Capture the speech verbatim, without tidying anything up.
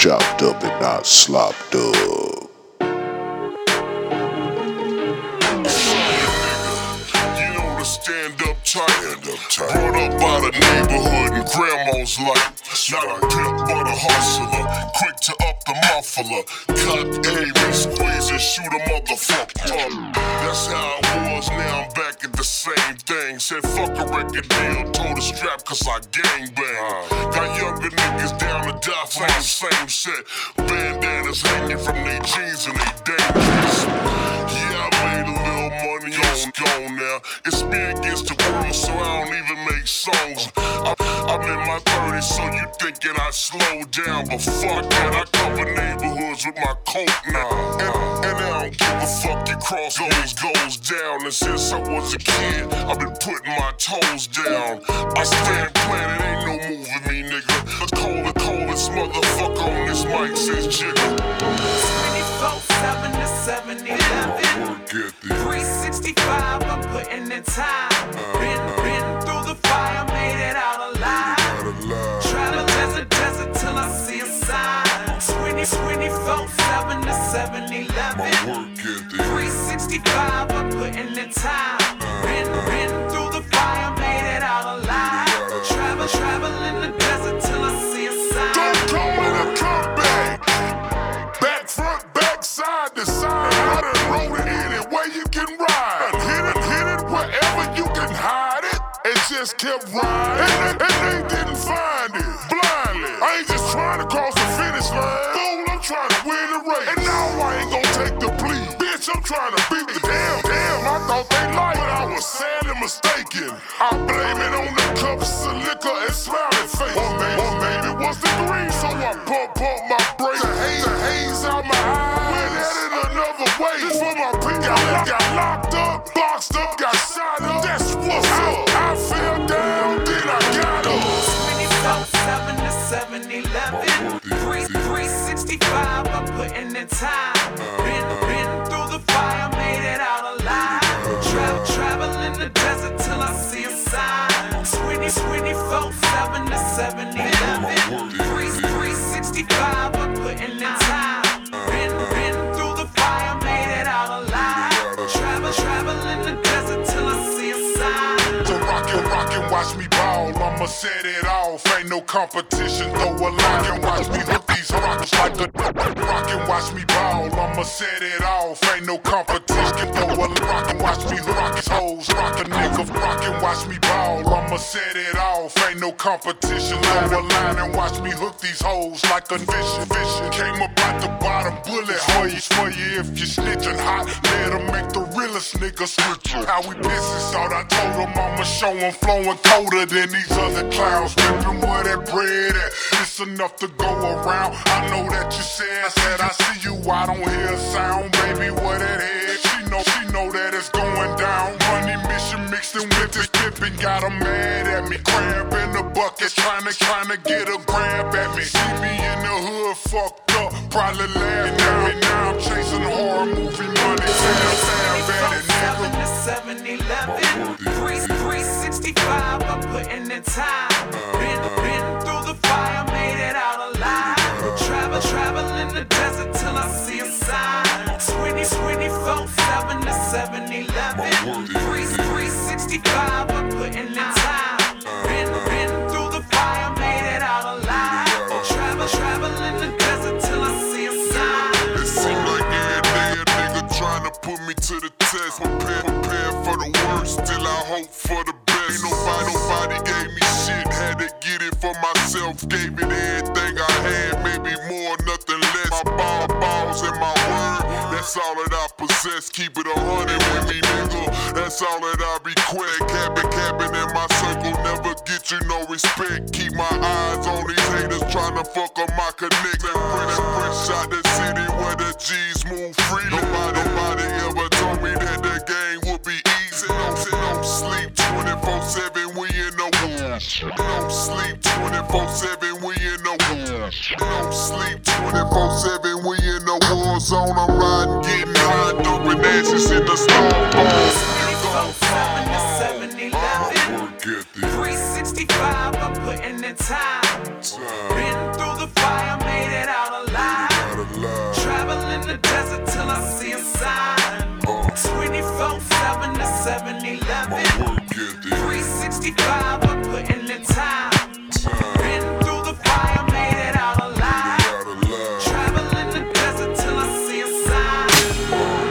chopped up and not slopped up. Stand up tight, brought up by the neighborhood and grandma's life. Not a pimp but a hustler, quick to up the muffler. Cock aim and squeeze and shoot a motherfucker up. That's how it was, now I'm back at the same thing. Said fuck a record deal, told a strap cause I gang bang. Got younger niggas down to die for the same set. Bandanas hanging from their jeans and they dangerous. Yeah, I made a little money on gone now. It's me against the world, so I don't even make songs. I, I'm in my thirties, so you thinking I slow down, but fuck that, I cover neighborhoods with my coat now. And, and I don't give a fuck, your cross goes, goes down. And since I was a kid, I've been putting my toes down. I stand planted, ain't no moving me, nigga. The coldest, coldest motherfucker on this mic says jiggle. twenty-four seven to seven eleven, three sixty-five, I'm putting in time. Been, been through the fire, made it out alive. Travel desert, desert till I see a sign. twenty, twenty-four seven to seven eleven, three sixty-five, I'm putting in time. Been, been through the fire, made it out alive. Travel, travel in the desert till I see a sign. Don't call it a comeback. Back front, back side to side. I done rode it any way you can ride. Hit it, hit it wherever you can hide it. And just kept riding. And, and they didn't find it. Blindly. I ain't just trying to cross the finish line. Fool, I'm trying to win the race. And now I ain't gonna take the plea. Bitch, I'm trying to beat the damn. Damn, I thought they liked it. But I was sadly mistaken. I blame it on the cups of liquor and smiling face. Or maybe, or maybe it was the green. So I pump up my brakes. The haze, the haze out my eyes. Went at it another way. Before my pink got, got locked up, boxed up, got shot up. That's what's up. I fell down, then I got up. twenty-four seven to seven eleven, three sixty-five, I'm putting in time. Been, been through the fire, made it out alive. Travel, travel in the desert till I see a sign. twenty-four seven to seven eleven, three sixty-five, I'm putting in time. Been, been through the fire, made it out alive. Travel, travel in the desert till I see a sign. So rockin', rockin', watch me ball, I'ma set it off. Ain't no competition, throw a lock and watch me hook these rockets like a rockin', watch me ball, I'ma set it off. Ain't no competition, throw a lock and watch me rock these hoes. Rock a nigga, rockin', watch me ball, I'ma set it off. Ain't no competition, throw a line and watch me hook these hoes like a vision, vision. Came up out the bottom, bullet for you, for you if you snitchin' hot. Let 'em make the realest nigga switch. How we business out, I told 'em I'ma show 'em flowing colder than these other clowns. Drippin' where that bread at, it's enough to go around. I know that you said, I said I see you, I don't hear a sound. Baby, what that head, she know, she know that it's going down. Money mission mixed in with this pippin', got 'em mad at me. Crab in the bucket, tryna, tryna get a grab at me. See me in the hood, fucked up, probably laughing at me. Now I'm chasing horror movie money. Sam, Sam, bad it, seven nigga. to seven eleven, three sixty-five, I'm putting in time. Been, been through the fire, made it out alive. Travel, travel in the desert till I see a sign. twenty-four seven to seven eleven, three sixty-five, I'm putting in time. Been, been through the fire, made it out alive. Travel, travel in the desert till I see a sign. It seems like every day a nigga tryna put me to the test. Prepare, prepare for the worst, still I hope for the best. Ain't nobody, nobody gave me shit, had to get it for myself. Gave it everything I had, maybe more, nothing less. My ball, balls and my word, that's all that I possess. Keep it a hundred with me, nigga, that's all that I request. Cabin, cabin in my circle, never get you no respect. Keep my eyes on these haters, tryna fuck up my connect. And print and print shot the city where the G's move free. Nobody, nobody ever told me that the game would be easy. Don't, don't sleep twenty-four seven, we in the war. Don't sleep twenty-four seven, we in the war. Don't sleep twenty-four seven, we in the war zone. I'm riding, getting high, dumping ashes in the storm. twenty-four seven to seven eleven, three sixty-five, I'm putting in time. Been through the fire, made it out alive. four seven to seven eleven. My work ethic. three sixty-five, I'm putting in time.